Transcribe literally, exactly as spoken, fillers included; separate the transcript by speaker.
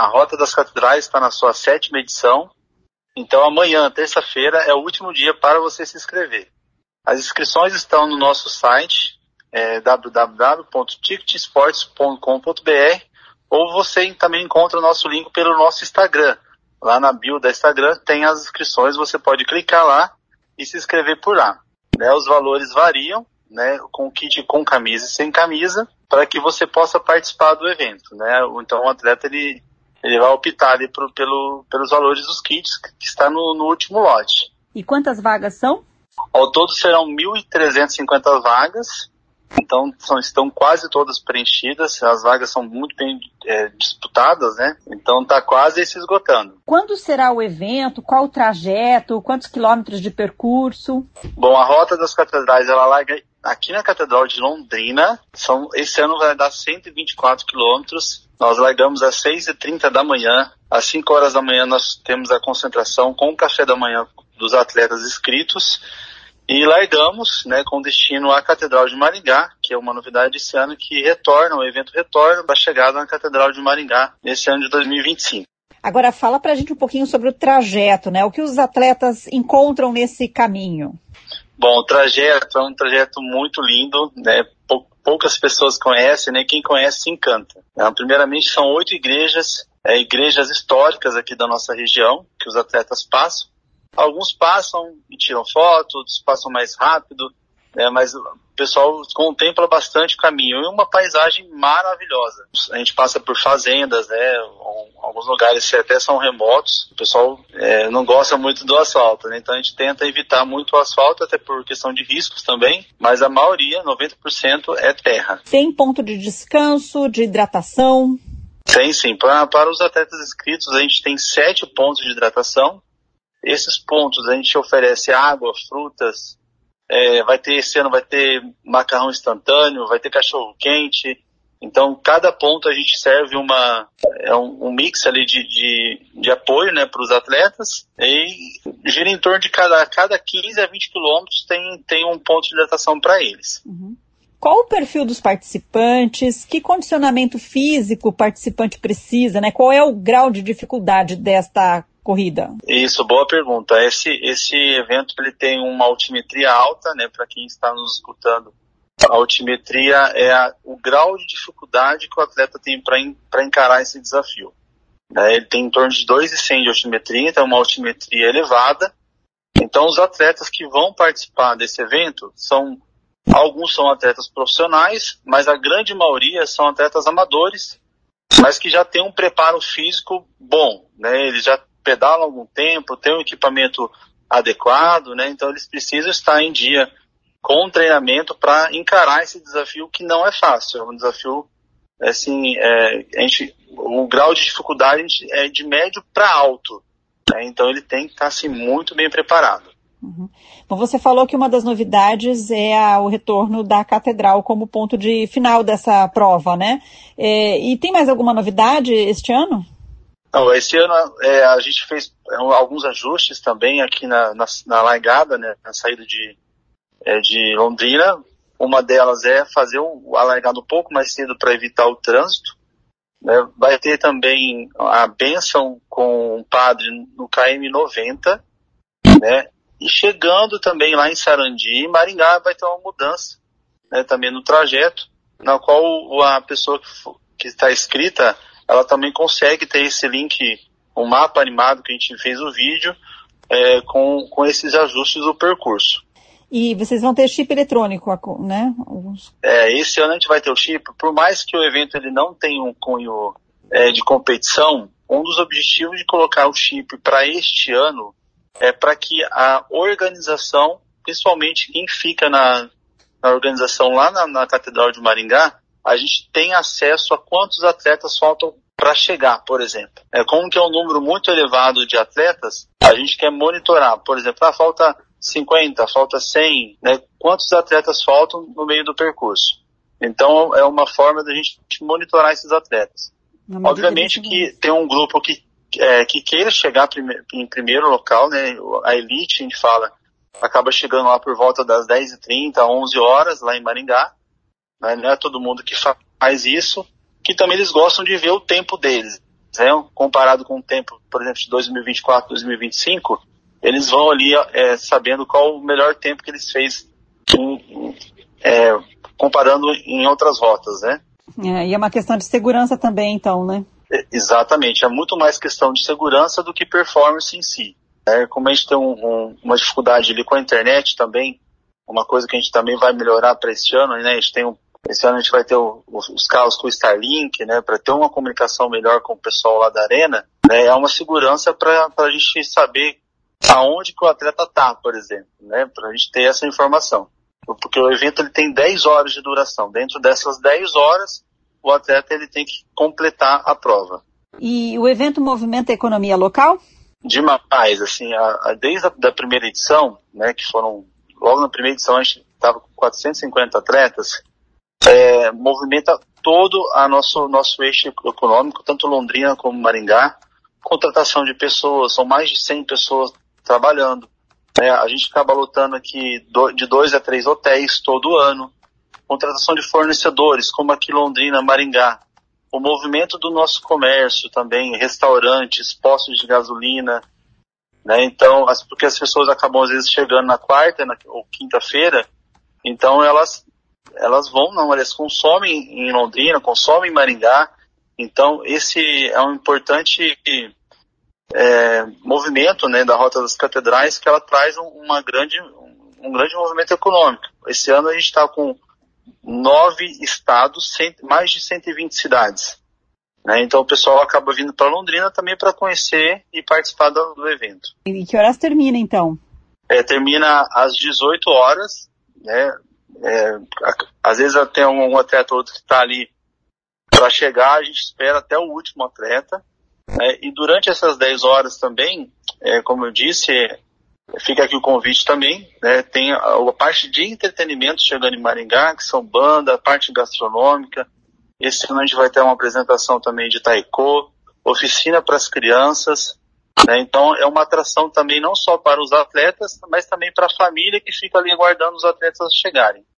Speaker 1: A Rota das Catedrais está na sua sétima edição. Então amanhã, terça-feira, é o último dia para você se inscrever. As inscrições estão no nosso site, é, w w w ponto ticket sports ponto com ponto b r, ou você também encontra o nosso link pelo nosso Instagram. Lá na bio da Instagram tem as inscrições, você pode clicar lá e se inscrever por lá. Né, os valores variam, né, com kit com camisa e sem camisa, para que você possa participar do evento. Né? Então o atleta ele, ele vai optar ali pro, pelo, pelos valores dos kits, que está no, no último lote.
Speaker 2: E quantas vagas são?
Speaker 1: Ao todo serão mil trezentas e cinquenta vagas. Então, são, estão quase todas preenchidas, as vagas são muito bem é, disputadas, né? Então, está quase se esgotando.
Speaker 2: Quando será o evento? Qual o trajeto? Quantos quilômetros de percurso?
Speaker 1: Bom, a Rota das Catedrais, ela larga aqui na Catedral de Londrina. São, esse ano vai dar cento e vinte e quatro quilômetros. Nós largamos às seis e trinta da manhã. Às cinco horas da manhã, nós temos a concentração com o café da manhã dos atletas inscritos. E largamos, né, com destino à Catedral de Maringá, que é uma novidade esse ano, que retorna, o evento retorna para a chegada na Catedral de Maringá nesse ano de dois mil e vinte e cinco.
Speaker 2: Agora fala pra gente um pouquinho sobre o trajeto, né? O que os atletas encontram nesse caminho?
Speaker 1: Bom, o trajeto é um trajeto muito lindo, né? Poucas pessoas conhecem, né? Quem conhece se encanta. Então, primeiramente, são oito igrejas, é, igrejas históricas aqui da nossa região, que os atletas passam. Alguns passam e tiram foto, outros passam mais rápido, né, mas o pessoal contempla bastante o caminho. E uma paisagem maravilhosa. A gente passa por fazendas, né, alguns lugares até são remotos. O pessoal é, não gosta muito do asfalto, né, então a gente tenta evitar muito o asfalto, até por questão de riscos também, mas a maioria, noventa por cento, é terra.
Speaker 2: Tem ponto de descanso, de hidratação?
Speaker 1: Tem sim. Para, para os atletas inscritos, a gente tem sete pontos de hidratação. Esses pontos a gente oferece água, frutas, é, vai ter, esse ano vai ter macarrão instantâneo, vai ter cachorro quente. Então, cada ponto a gente serve uma, é um, um mix ali de, de, de apoio, né, para os atletas. E gira em torno de cada, cada quinze a vinte quilômetros tem, tem um ponto de hidratação para eles.
Speaker 2: Uhum. Qual o perfil dos participantes? Que condicionamento físico o participante precisa, né? Qual é o grau de dificuldade desta corrida?
Speaker 1: Isso, boa pergunta. Esse, esse evento ele tem uma altimetria alta, né? Para quem está nos escutando, a altimetria é a, o grau de dificuldade que o atleta tem para encarar esse desafio. Né? Ele tem em torno de dois vírgula cem de altimetria, então é uma altimetria elevada. Então os atletas que vão participar desse evento são, alguns são atletas profissionais, mas a grande maioria são atletas amadores, mas que já têm um preparo físico bom, né? Eles já pedalam há algum tempo, têm um equipamento adequado, né? Então eles precisam estar em dia com o treinamento para encarar esse desafio que não é fácil. É um desafio, assim, é, a gente, o grau de dificuldade é de médio para alto, né? Então ele tem que estar assim, muito bem preparado.
Speaker 2: Uhum. Bom, você falou que uma das novidades é a, o retorno da Catedral como ponto de final dessa prova, né? É, e tem mais alguma novidade este ano?
Speaker 1: Não, esse ano é, a gente fez alguns ajustes também aqui na, na, na largada, né, na saída de, é, de Londrina. Uma delas é fazer o, a largada um pouco mais cedo para evitar o trânsito. Né. Vai ter também a bênção com o padre no K M noventa, né, e chegando também lá em Sarandi, Maringá, vai ter uma mudança, né, também no trajeto, na qual a pessoa que, for, que está inscrita, ela também consegue ter esse link, um mapa animado que a gente fez o vídeo, é, com, com esses ajustes do percurso.
Speaker 2: E vocês vão ter chip eletrônico, né? Alguns...
Speaker 1: É, esse ano a gente vai ter o chip, por mais que o evento ele não tenha um cunho é, de competição, um dos objetivos de colocar o chip para este ano é para que a organização, principalmente quem fica na, na organização lá na, na Catedral de Maringá, a gente tem acesso a quantos atletas faltam para chegar, por exemplo. É, como que é um número muito elevado de atletas, a gente quer monitorar, por exemplo, ah, falta cinquenta, falta cem, né? Quantos atletas faltam no meio do percurso. Então, é uma forma da gente monitorar esses atletas. Obviamente que tem um grupo que, é, que queira chegar prime- em primeiro local, né? A elite, a gente fala, acaba chegando lá por volta das dez e trinta, onze horas, lá em Maringá. Não é todo mundo que faz isso, que também eles gostam de ver o tempo deles. né, comparado com o tempo, por exemplo, de dois mil e vinte e quatro, dois mil e vinte e cinco, eles vão ali é, sabendo qual o melhor tempo que eles fez em, é, comparando em outras rotas, né?
Speaker 2: É, e é uma questão de segurança também, então, né?
Speaker 1: É, exatamente, é muito mais questão de segurança do que performance em si. É, como a gente tem um, um, uma dificuldade ali com a internet também, uma coisa que a gente também vai melhorar para este ano, né? A gente tem um, esse ano a gente vai ter o, os, os carros com o Starlink, né? Para ter uma comunicação melhor com o pessoal lá da arena, né? É uma segurança para a gente saber aonde que o atleta está, por exemplo, né? Para a gente ter essa informação. Porque o evento ele tem dez horas de duração. Dentro dessas dez horas, o atleta ele tem que completar a prova.
Speaker 2: E o evento movimenta a economia local?
Speaker 1: Demais, assim, a, a, desde a da primeira edição, né, que foram, logo na primeira edição a gente estava com quatrocentos e cinquenta atletas, é, movimenta todo o nosso, nosso eixo econômico, tanto Londrina como Maringá, contratação de pessoas, são mais de cem pessoas trabalhando. É, a gente acaba lotando aqui do, de dois a três hotéis todo ano. Contratação de fornecedores, como aqui Londrina, Maringá. O movimento do nosso comércio também, restaurantes, postos de gasolina, né? Então, as, porque as pessoas acabam às vezes chegando na quarta na, ou quinta-feira, então elas, elas vão, não, elas consomem em Londrina, consomem em Maringá. Então, esse é um importante É, movimento, né, da Rota das Catedrais, que ela traz um, uma grande, um grande movimento econômico. Esse ano a gente está com nove estados, cem, mais de cento e vinte cidades. Né, então o pessoal acaba vindo para Londrina também para conhecer e participar do, do evento.
Speaker 2: E que horas termina então?
Speaker 1: É, termina às dezoito horas, né, é, às vezes tem um, um atleta ou outro que está ali para chegar, a gente espera até o último atleta. É, e durante essas dez horas também, é, como eu disse, é, fica aqui o convite também, né, tem a, a parte de entretenimento chegando em Maringá, que são banda, a parte gastronômica. Esse ano a gente vai ter uma apresentação também de taekwondo, oficina para as crianças, né, então é uma atração também não só para os atletas, mas também para a família que fica ali aguardando os atletas chegarem.